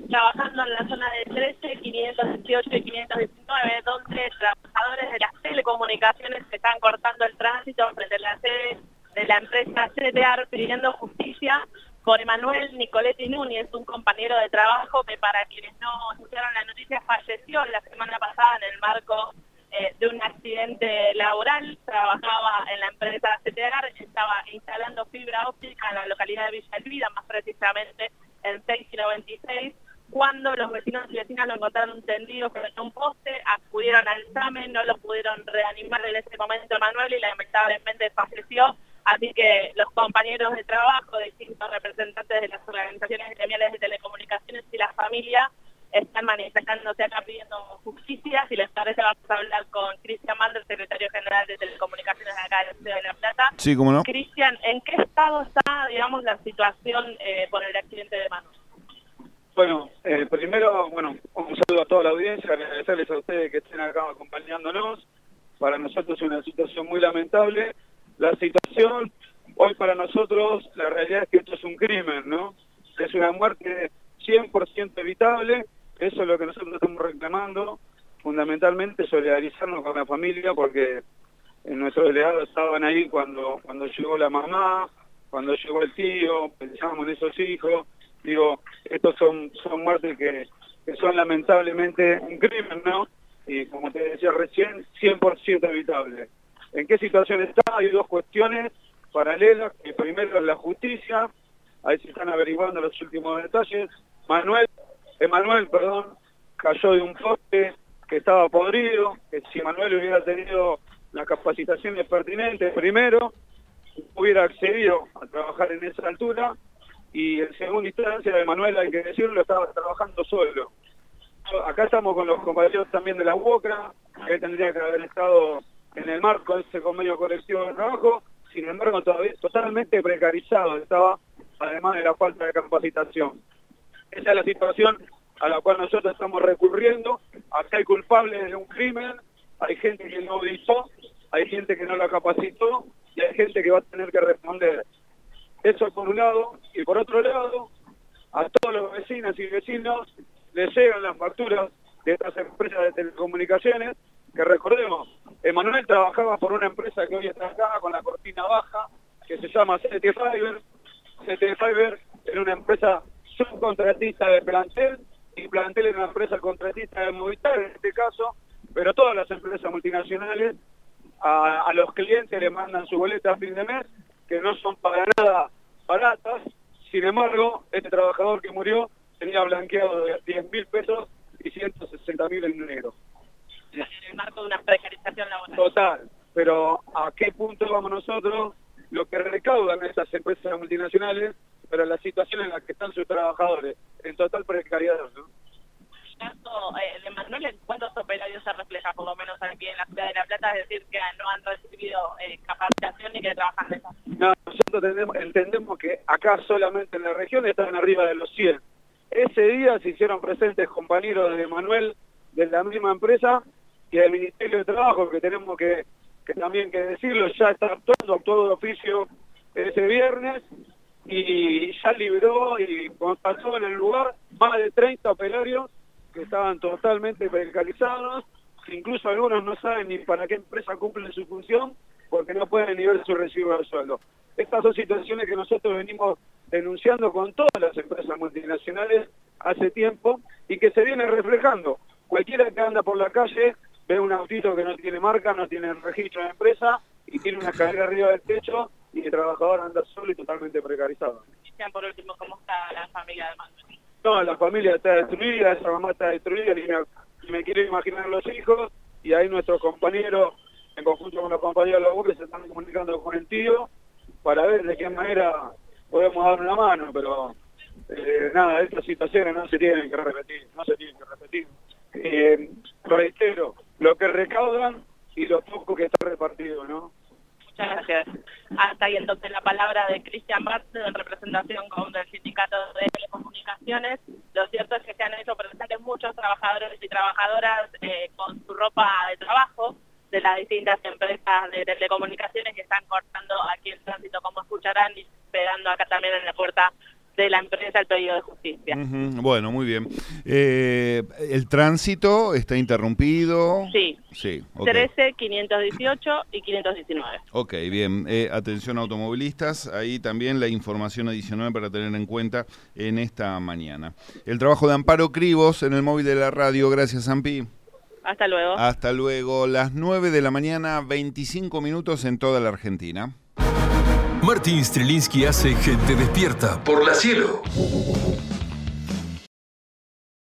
trabajando en la zona de 13, 518 y 519, donde trabajadores de las telecomunicaciones se están cortando el tránsito frente a la sede de la empresa CTR pidiendo justicia por Emanuel Nicoletti Núñez, un compañero de trabajo que, para quienes no escucharon la noticia, falleció la semana pasada en el marco de un accidente laboral. Trabajaba en la empresa CTR, estaba instalando fibra óptica en la localidad de Villa Elvira, más precisamente en 6 y 96, cuando los vecinos y vecinas lo encontraron tendido frente a un poste, acudieron al SAME, no lo pudieron reanimar en ese momento Emanuel y lamentablemente falleció. Así que los compañeros de trabajo, distintos representantes de las organizaciones gremiales de telecomunicaciones y la familia están manifestándose acá pidiendo justicia. Si les parece, vamos a hablar con Cristian Mander, secretario general de Telecomunicaciones de acá de la Ciudad de La Plata. Sí, cómo no. Cristian, ¿en qué estado está, digamos, la situación por el accidente de Emanuel? Bueno, primero, un saludo a toda la audiencia, agradecerles a ustedes que estén acá acompañándonos. Para nosotros es una situación muy lamentable. La situación, hoy para nosotros, la realidad es que esto es un crimen, ¿no? Es una muerte 100% evitable. Eso es lo que nosotros estamos reclamando, fundamentalmente solidarizarnos con la familia, porque nuestros delegados estaban ahí cuando llegó la mamá, cuando llegó el tío, pensamos en esos hijos. Digo, estos son muertes que son lamentablemente un crimen, ¿no? Y como te decía recién, 100% evitable. ¿En qué situación está? Hay dos cuestiones paralelas, que primero es la justicia, ahí se están averiguando los últimos detalles. Emanuel, cayó de un poste que estaba podrido, que si Emanuel hubiera tenido las capacitaciones pertinentes primero, hubiera accedido a trabajar en esa altura, y en segunda instancia, Emanuel, hay que decirlo, estaba trabajando solo. Acá estamos con los compañeros también de la UOCRA, que tendría que haber estado en el marco de ese convenio colectivo de trabajo, sin embargo todavía totalmente precarizado estaba, además de la falta de capacitación. Esa es la situación a la cual nosotros estamos recurriendo. Acá hay culpables de un crimen, hay gente que no auditó, hay gente que no la capacitó y hay gente que va a tener que responder. Eso por un lado, y por otro lado, a todos los vecinos y vecinos les llegan las facturas de estas empresas de telecomunicaciones, que recordemos, Emanuel trabajaba por una empresa que hoy está acá con la cortina baja, que se llama CT Fiber. CT Fiber era una empresa subcontratista de Plantel, y Plantel era una empresa contratista de Movistar en este caso, pero todas las empresas multinacionales a los clientes le mandan su boleta a fin de mes, que no son para nada baratas. Sin embargo, este trabajador que murió tenía blanqueado de 10.000 pesos y 160.000 en negro. En el marco de una precarización laboral. Total, pero ¿a qué punto vamos nosotros? Lo que recaudan estas empresas multinacionales, pero la situación en la que están sus trabajadores, en total precariedad, ¿no? El caso de Manuel, ¿en cuántos operarios se refleja, por lo menos aquí en la Ciudad de La Plata? Es decir, que no han recibido capacitación y que trabajan de esa. No, nosotros entendemos que acá solamente en la región están arriba de los 100. Ese día se hicieron presentes compañeros de Manuel de la misma empresa y del Ministerio de Trabajo, que tenemos que también que decirlo, ya está actuado de oficio ese viernes y ya liberó y pasó en el lugar más de 30 operarios que estaban totalmente precarizados, que incluso algunos no saben ni para qué empresa cumplen su función porque no pueden ni ver su recibo de sueldo. Estas son situaciones que nosotros venimos denunciando con todas las empresas multinacionales hace tiempo y que se vienen reflejando. Cualquiera que anda por la calle ve un autito que no tiene marca, no tiene registro de empresa y tiene una escalera arriba del techo y el trabajador anda solo y totalmente precarizado. Cristian, por último, ¿cómo está la familia de Manuel? No, la familia está destruida, esa mamá está destruida, y me quiero imaginar los hijos, y ahí nuestros compañeros, en conjunto con los compañeros de la UOCRA, se están comunicando con el tío para ver de qué manera podemos dar una mano, pero nada, estas situaciones no se tienen que repetir, reitero, lo que recaudan y lo poco que está repartido, ¿no? Muchas gracias. Hasta ahí entonces la palabra de Cristian Barthes en representación del Sindicato de Telecomunicaciones. Lo cierto es que se han hecho presentes muchos trabajadores y trabajadoras con su ropa de trabajo de las distintas empresas de telecomunicaciones que están cortando aquí el tránsito, como escucharán, y pegando acá también en la puerta de la empresa el pedido de justicia. Justicia. Bueno, muy bien. ¿El tránsito está interrumpido? Sí. Sí, okay. 13, 518 y 519. Ok, bien. Atención automovilistas, ahí también la información adicional para tener en cuenta en esta mañana. El trabajo de Amparo Cribos en el móvil de la radio. Gracias, Ampi. Hasta luego. Hasta luego. Las 9 de la mañana, 25 minutos en toda la Argentina. Martín Strelinsky hace Gente Despierta por La Cielo.